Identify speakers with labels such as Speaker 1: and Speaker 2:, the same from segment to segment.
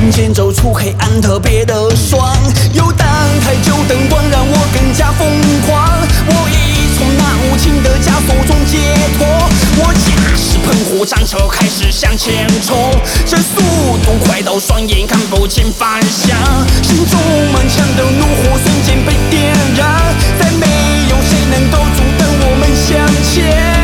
Speaker 1: 并肩走出黑暗，特别的爽。游荡太久，灯光让我更加疯狂。我已从那无情的枷锁中解脱。我驾驶喷火战车开始向前冲，这速度快到双眼看不清方向，心中满腔的怒火瞬间被点燃，再没有谁能够阻挡我们向前。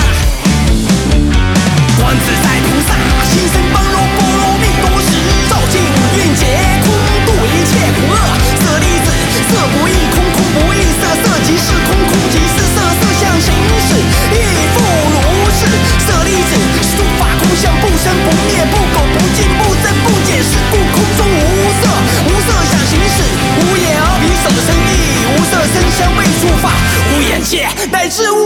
Speaker 1: 观自在菩萨，心生般若波罗蜜多时，照见五蕴皆空，度一切苦厄。舍利子，色不异空，空不异色，色即是空，空即是色，色相行识，亦复如是。舍利子，诸法空相，不生不灭，不垢不净，不增不减，是故空中无色，无色相行识，无眼而鼻舌身意，无色声香味触法，无眼界乃至无